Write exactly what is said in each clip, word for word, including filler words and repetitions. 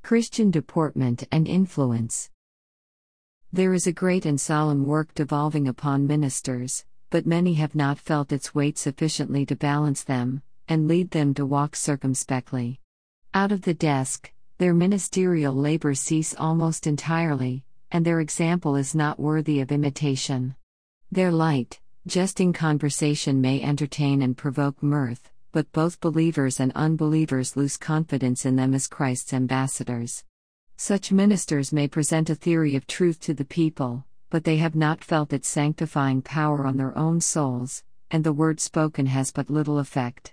Christian deportment and influence. There is a great and solemn work devolving upon ministers, but many have not felt its weight sufficiently to balance them, and lead them to walk circumspectly. Out of the desk, their ministerial labors cease almost entirely, and their example is not worthy of imitation. Their light, jesting conversation may entertain and provoke mirth, but both believers and unbelievers lose confidence in them as Christ's ambassadors. Such ministers may present a theory of truth to the people, but they have not felt its sanctifying power on their own souls, and the word spoken has but little effect.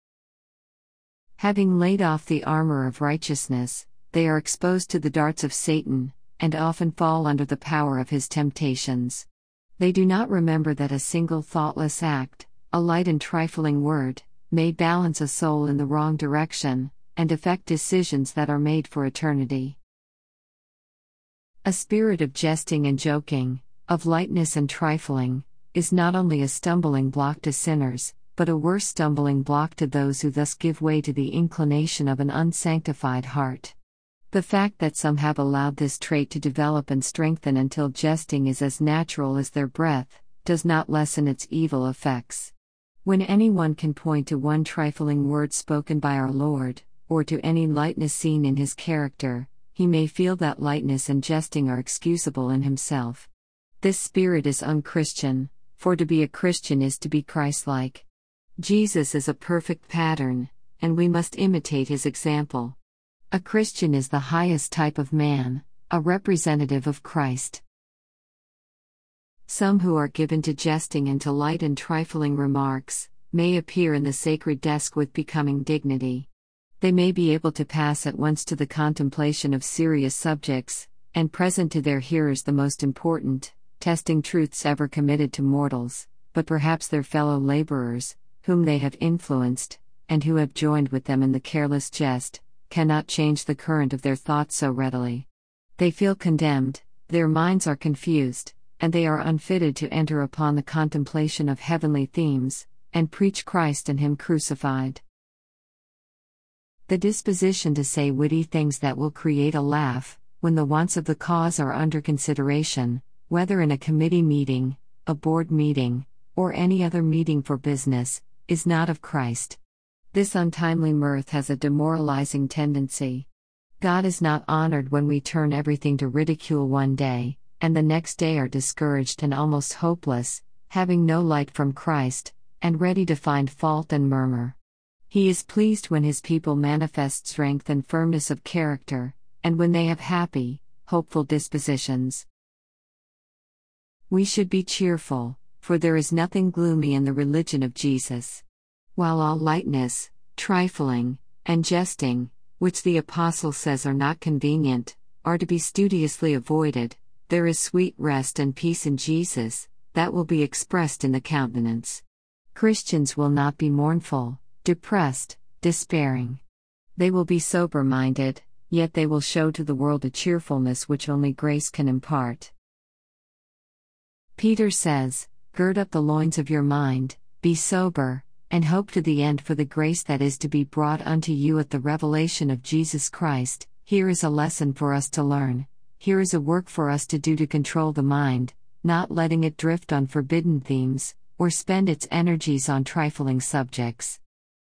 Having laid off the armor of righteousness, they are exposed to the darts of Satan, and often fall under the power of his temptations. They do not remember that a single thoughtless act, a light and trifling word, may balance a soul in the wrong direction, and affect decisions that are made for eternity. A spirit of jesting and joking, of lightness and trifling, is not only a stumbling block to sinners, but a worse stumbling block to those who thus give way to the inclination of an unsanctified heart. The fact that some have allowed this trait to develop and strengthen until jesting is as natural as their breath, does not lessen its evil effects. When anyone can point to one trifling word spoken by our Lord, or to any lightness seen in his character, he may feel that lightness and jesting are excusable in himself. This spirit is unchristian, for to be a Christian is to be Christ-like. Jesus is a perfect pattern, and we must imitate his example. A Christian is the highest type of man, a representative of Christ. Some who are given to jesting and to light and trifling remarks, may appear in the sacred desk with becoming dignity. They may be able to pass at once to the contemplation of serious subjects, and present to their hearers the most important, testing truths ever committed to mortals, but perhaps their fellow laborers, whom they have influenced, and who have joined with them in the careless jest, cannot change the current of their thoughts so readily. They feel condemned, their minds are confused, and they are unfitted to enter upon the contemplation of heavenly themes, and preach Christ and Him crucified. The disposition to say witty things that will create a laugh, when the wants of the cause are under consideration, whether in a committee meeting, a board meeting, or any other meeting for business, is not of Christ. This untimely mirth has a demoralizing tendency. God is not honored when we turn everything to ridicule one day, and the next day are discouraged and almost hopeless, having no light from Christ, and ready to find fault and murmur. He is pleased when his people manifest strength and firmness of character, and when they have happy, hopeful dispositions. We should be cheerful, for there is nothing gloomy in the religion of Jesus. While all lightness, trifling, and jesting, which the Apostle says are not convenient, are to be studiously avoided, there is sweet rest and peace in Jesus, that will be expressed in the countenance. Christians will not be mournful, depressed, despairing. They will be sober-minded, yet they will show to the world a cheerfulness which only grace can impart. Peter says, "Gird up the loins of your mind, be sober, and hope to the end for the grace that is to be brought unto you at the revelation of Jesus Christ." Here is a lesson for us to learn. Here is a work for us to do to control the mind, not letting it drift on forbidden themes, or spend its energies on trifling subjects.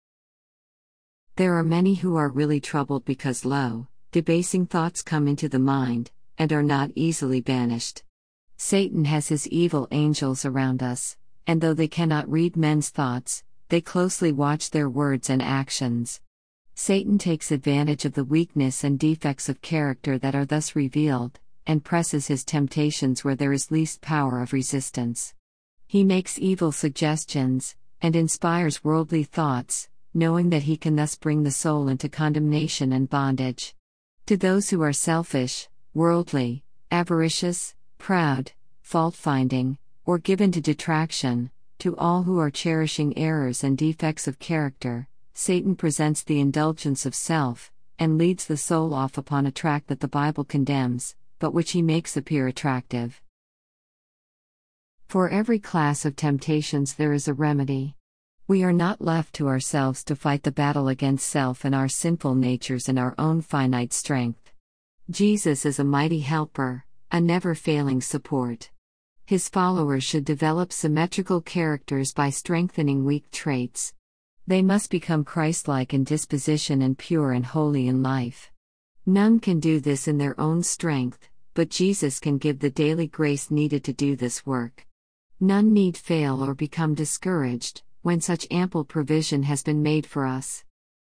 There are many who are really troubled because low, debasing thoughts come into the mind, and are not easily banished. Satan has his evil angels around us, and though they cannot read men's thoughts, they closely watch their words and actions. Satan takes advantage of the weakness and defects of character that are thus revealed, and presses his temptations where there is least power of resistance. He makes evil suggestions, and inspires worldly thoughts, knowing that he can thus bring the soul into condemnation and bondage. To those who are selfish, worldly, avaricious, proud, fault-finding, or given to detraction, to all who are cherishing errors and defects of character, Satan presents the indulgence of self, and leads the soul off upon a track that the Bible condemns, but which he makes appear attractive. For every class of temptations there is a remedy. We are not left to ourselves to fight the battle against self and our sinful natures in our own finite strength. Jesus is a mighty helper, a never-failing support. His followers should develop symmetrical characters by strengthening weak traits. They must become Christ-like in disposition and pure and holy in life. None can do this in their own strength, but Jesus can give the daily grace needed to do this work. None need fail or become discouraged, when such ample provision has been made for us.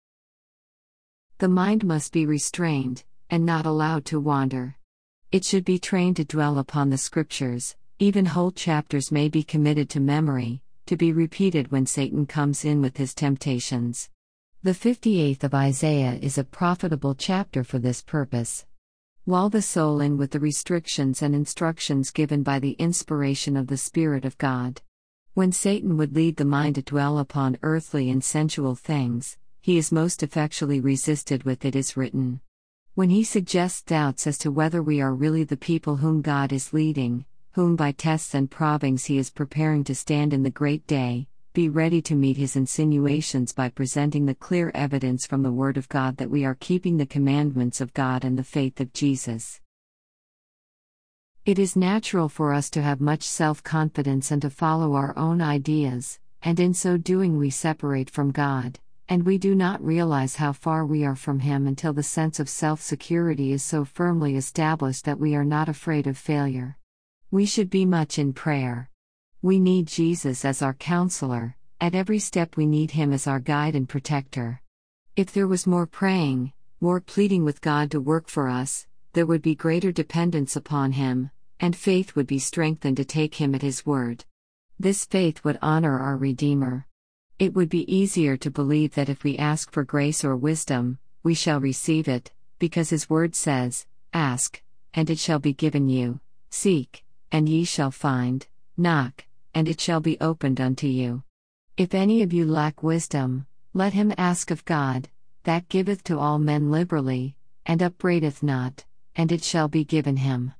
The mind must be restrained, and not allowed to wander. It should be trained to dwell upon the Scriptures. Even whole chapters may be committed to memory, to be repeated when Satan comes in with his temptations. The fifty-eighth of Isaiah is a profitable chapter for this purpose. Lull the soul in with the restrictions and instructions given by the inspiration of the Spirit of God. When Satan would lead the mind to dwell upon earthly and sensual things, he is most effectually resisted with "it is written." When he suggests doubts as to whether we are really the people whom God is leading, whom by tests and probings he is preparing to stand in the great day, be ready to meet his insinuations by presenting the clear evidence from the Word of God that we are keeping the commandments of God and the faith of Jesus. It is natural for us to have much self-confidence and to follow our own ideas, and in so doing we separate from God, and we do not realize how far we are from Him until the sense of self-security is so firmly established that we are not afraid of failure. We should be much in prayer. We need Jesus as our counselor, at every step we need Him as our guide and protector. If there was more praying, more pleading with God to work for us, there would be greater dependence upon Him, and faith would be strengthened to take Him at His word. This faith would honor our Redeemer. It would be easier to believe that if we ask for grace or wisdom, we shall receive it, because His word says, "Ask, and it shall be given you, seek, and ye shall find, knock, and it shall be opened unto you. If any of you lack wisdom, let him ask of God, that giveth to all men liberally, and upbraideth not, and it shall be given him."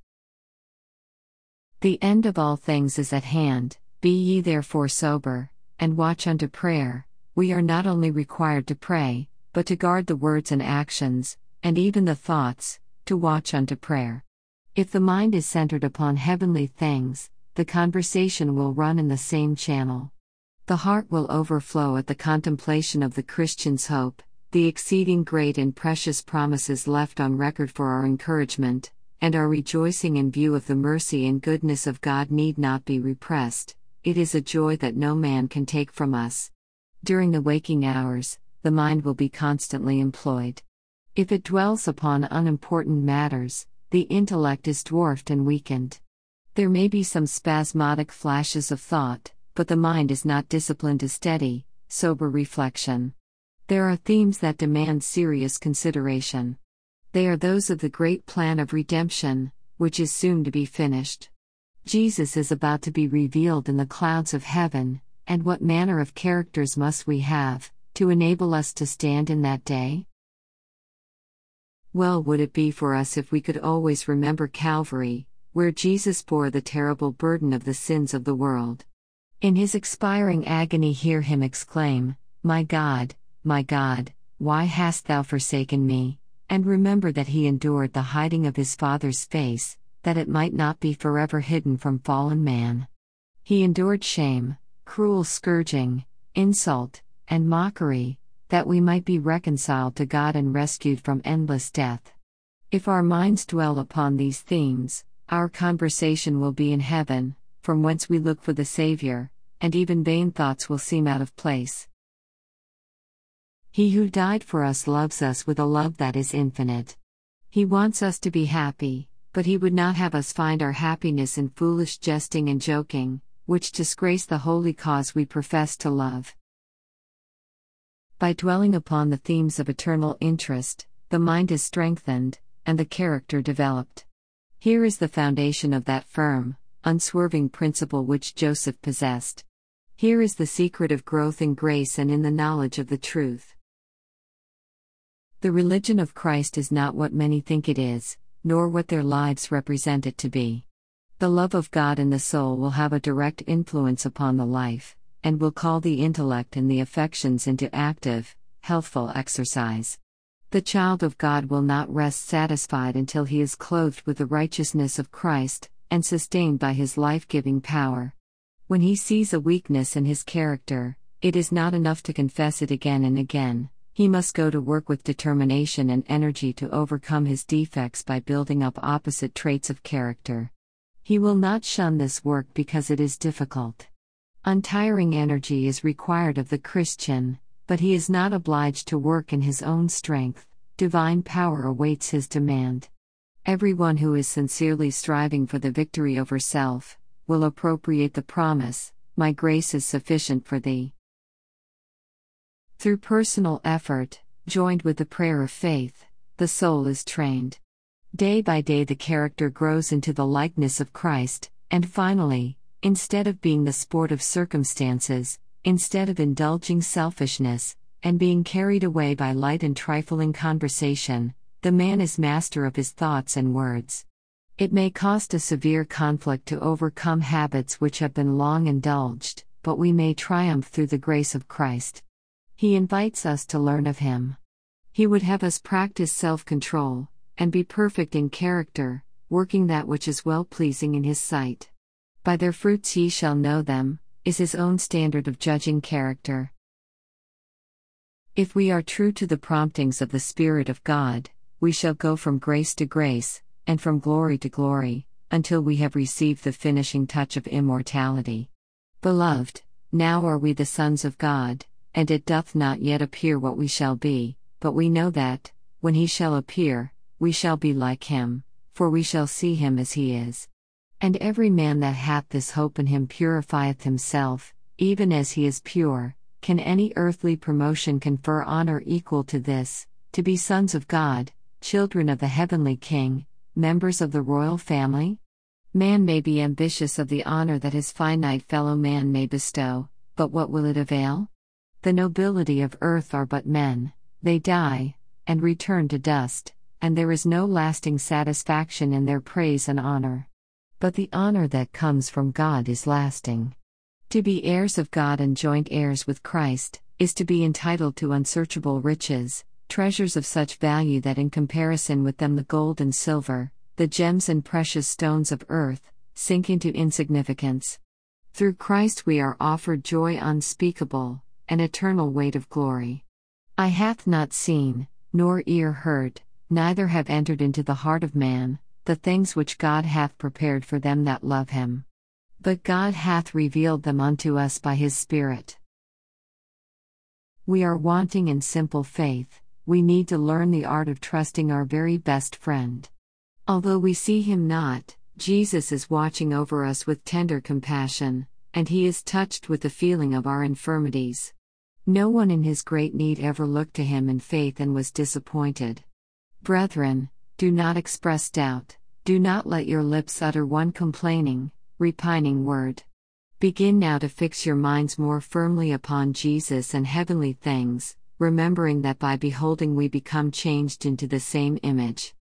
The end of all things is at hand. Be ye therefore sober, and watch unto prayer. We are not only required to pray, but to guard the words and actions, and even the thoughts, to watch unto prayer. If the mind is centered upon heavenly things, the conversation will run in the same channel. The heart will overflow at the contemplation of the Christian's hope, the exceeding great and precious promises left on record for our encouragement, and our rejoicing in view of the mercy and goodness of God need not be repressed. It is a joy that no man can take from us. During the waking hours, the mind will be constantly employed. If it dwells upon unimportant matters, the intellect is dwarfed and weakened. There may be some spasmodic flashes of thought, but the mind is not disciplined to steady, sober reflection. There are themes that demand serious consideration. They are those of the great plan of redemption, which is soon to be finished. Jesus is about to be revealed in the clouds of heaven, and what manner of characters must we have, to enable us to stand in that day? Well would it be for us if we could always remember Calvary, where Jesus bore the terrible burden of the sins of the world. In his expiring agony hear him exclaim, "My God, my God, why hast thou forsaken me?" And remember that he endured the hiding of his Father's face, that it might not be forever hidden from fallen man. He endured shame, cruel scourging, insult, and mockery, that we might be reconciled to God and rescued from endless death. If our minds dwell upon these themes, our conversation will be in heaven, from whence we look for the Savior, and even vain thoughts will seem out of place. He who died for us loves us with a love that is infinite. He wants us to be happy, but he would not have us find our happiness in foolish jesting and joking, which disgrace the holy cause we profess to love. By dwelling upon the themes of eternal interest, the mind is strengthened, and the character developed. Here is the foundation of that firm, unswerving principle which Joseph possessed. Here is the secret of growth in grace and in the knowledge of the truth. The religion of Christ is not what many think it is, nor what their lives represent it to be. The love of God in the soul will have a direct influence upon the life, and will call the intellect and the affections into active, healthful exercise. The child of God will not rest satisfied until he is clothed with the righteousness of Christ, and sustained by his life-giving power. When he sees a weakness in his character, it is not enough to confess it again and again. He must go to work with determination and energy to overcome his defects by building up opposite traits of character. He will not shun this work because it is difficult. Untiring energy is required of the Christian, but he is not obliged to work in his own strength. Divine power awaits his demand. Everyone who is sincerely striving for the victory over self will appropriate the promise, "My grace is sufficient for thee." Through personal effort, joined with the prayer of faith, the soul is trained. Day by day the character grows into the likeness of Christ, and finally, instead of being the sport of circumstances, instead of indulging selfishness, and being carried away by light and trifling conversation, the man is master of his thoughts and words. It may cost a severe conflict to overcome habits which have been long indulged, but we may triumph through the grace of Christ. He invites us to learn of Him. He would have us practice self-control, and be perfect in character, working that which is well-pleasing in His sight. By their fruits ye shall know them, is His own standard of judging character. If we are true to the promptings of the Spirit of God, we shall go from grace to grace, and from glory to glory, until we have received the finishing touch of immortality. Beloved, now are we the sons of God, and it doth not yet appear what we shall be, but we know that, when He shall appear, we shall be like Him, for we shall see Him as He is. And every man that hath this hope in Him purifieth himself, even as He is pure. Can any earthly promotion confer honor equal to this, to be sons of God, children of the heavenly King, members of the royal family? Man may be ambitious of the honor that his finite fellow man may bestow, but what will it avail? The nobility of earth are but men, they die, and return to dust, and there is no lasting satisfaction in their praise and honor. But the honor that comes from God is lasting. To be heirs of God and joint heirs with Christ, is to be entitled to unsearchable riches, treasures of such value that in comparison with them the gold and silver, the gems and precious stones of earth, sink into insignificance. Through Christ we are offered joy unspeakable, an eternal weight of glory. Eye hath not seen, nor ear heard, neither have entered into the heart of man, the things which God hath prepared for them that love Him. But God hath revealed them unto us by His Spirit. We are wanting in simple faith, we need to learn the art of trusting our very best friend. Although we see Him not, Jesus is watching over us with tender compassion, and He is touched with the feeling of our infirmities. No one in his great need ever looked to Him in faith and was disappointed. Brethren, do not express doubt, do not let your lips utter one complaining, repining word. Begin now to fix your minds more firmly upon Jesus and heavenly things, remembering that by beholding we become changed into the same image.